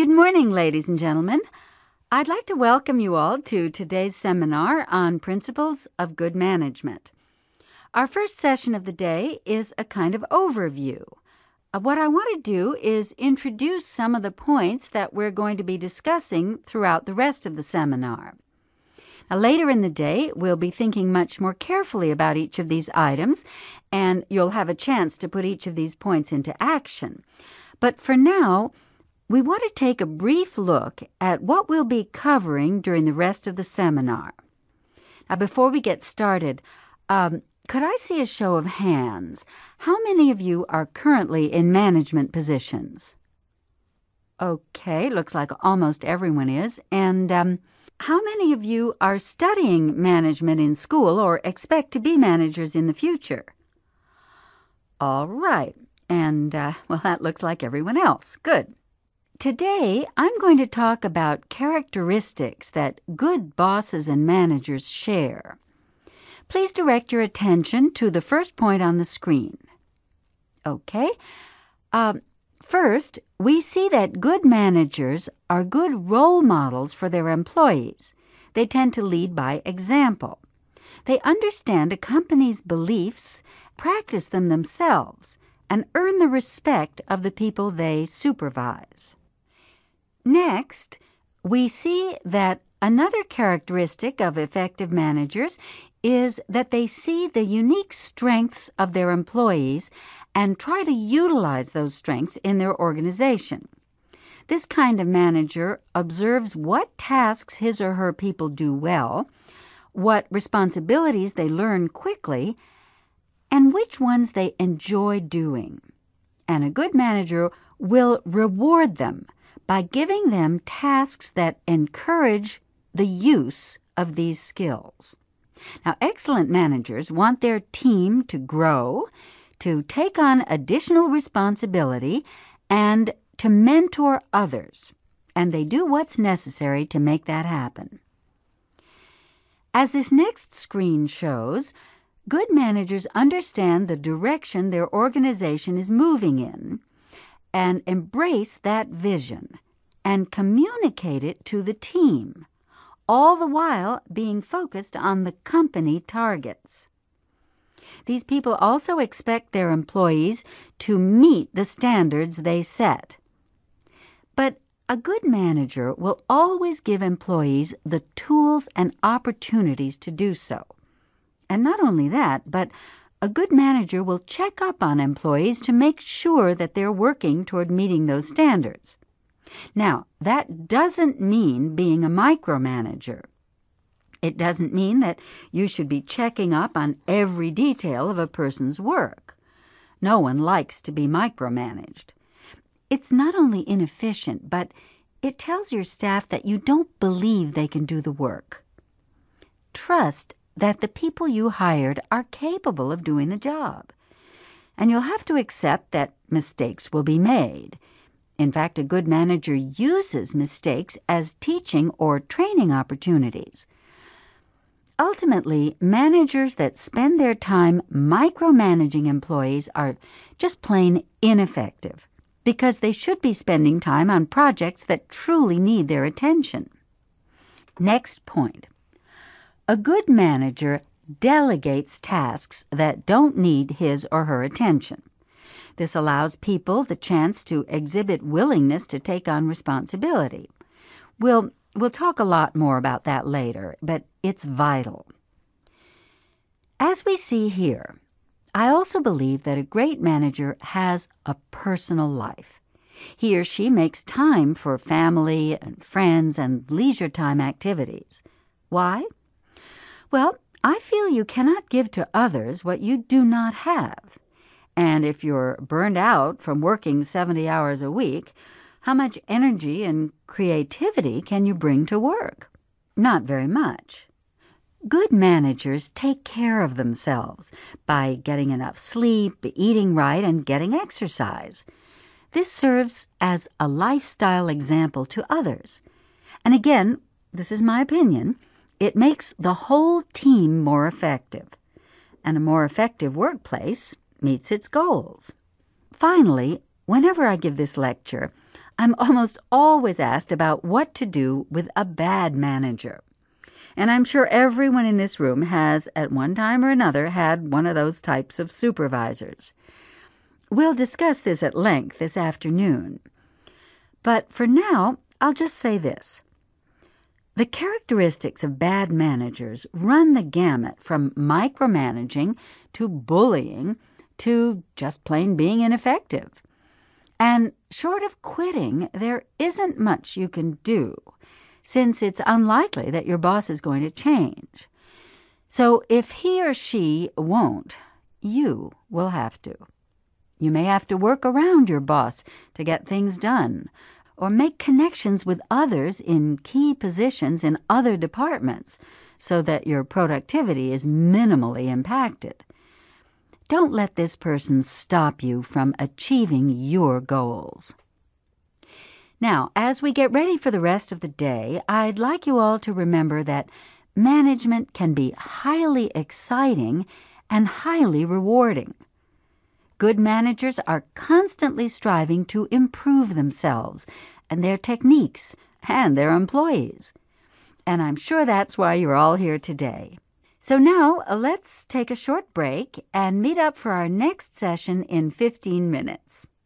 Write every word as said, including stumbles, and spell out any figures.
Good morning, ladies and gentlemen. I'd like to welcome you all to today's seminar on Principles of Good Management. Our first session of the day is a kind of overview. Uh, What I want to do is introduce some of the points that we're going to be discussing throughout the rest of the seminar. Now, later in the day, we'll be thinking much more carefully about each of these items, and you'll have a chance to put each of these points into action. But for now, we want to take a brief look at what we'll be covering during the rest of the seminar. Now, before we get started, um, could I see a show of hands? How many of you are currently in management positions? Okay, looks like almost everyone is. And um, how many of you are studying management in school or expect to be managers in the future? All right. And, uh, well, that looks like everyone else. Good. Today, I'm going to talk about characteristics that good bosses and managers share. Please direct your attention to the first point on the screen. Okay. Um, first, we see that good managers are good role models for their employees. They tend to lead by example. They understand a company's beliefs, practice them themselves, and earn the respect of the people they supervise. Next, we see that another characteristic of effective managers is that they see the unique strengths of their employees and try to utilize those strengths in their organization. This kind of manager observes what tasks his or her people do well, what responsibilities they learn quickly, and which ones they enjoy doing. And a good manager will reward them by giving them tasks that encourage the use of these skills. Now, excellent managers want their team to grow, to take on additional responsibility, and to mentor others, and they do what's necessary to make that happen. As this next screen shows, good managers understand the direction their organization is moving in, and embrace that vision and communicate it to the team, all the while being focused on the company targets. These people also expect their employees to meet the standards they set. But a good manager will always give employees the tools and opportunities to do so. And not only that, but a good manager will check up on employees to make sure that they're working toward meeting those standards. Now, that doesn't mean being a micromanager. It doesn't mean that you should be checking up on every detail of a person's work. No one likes to be micromanaged. It's not only inefficient, but it tells your staff that you don't believe they can do the work. Trust that the people you hired are capable of doing the job. And you'll have to accept that mistakes will be made. In fact, a good manager uses mistakes as teaching or training opportunities. Ultimately, managers that spend their time micromanaging employees are just plain ineffective, because they should be spending time on projects that truly need their attention. Next point. A good manager delegates tasks that don't need his or her attention. This allows people the chance to exhibit willingness to take on responsibility. We'll, we'll talk a lot more about that later, but it's vital. As we see here, I also believe that a great manager has a personal life. He or she makes time for family and friends and leisure time activities. Why? Well, I feel you cannot give to others what you do not have. And if you're burned out from working seventy hours a week, how much energy and creativity can you bring to work? Not very much. Good managers take care of themselves by getting enough sleep, eating right, and getting exercise. This serves as a lifestyle example to others. And again, this is my opinion, it makes the whole team more effective. And a more effective workplace meets its goals. Finally, whenever I give this lecture, I'm almost always asked about what to do with a bad manager. And I'm sure everyone in this room has, at one time or another, had one of those types of supervisors. We'll discuss this at length this afternoon. But for now, I'll just say this. The characteristics of bad managers run the gamut from micromanaging to bullying to just plain being ineffective. And short of quitting, there isn't much you can do, since it's unlikely that your boss is going to change. So if he or she won't, you will have to. You may have to work around your boss to get things done, or make connections with others in key positions in other departments so that your productivity is minimally impacted. Don't let this person stop you from achieving your goals. Now, as we get ready for the rest of the day, I'd like you all to remember that management can be highly exciting and highly rewarding. Good managers are constantly striving to improve themselves and their techniques and their employees. And I'm sure that's why you're all here today. So now let's take a short break and meet up for our next session in fifteen minutes.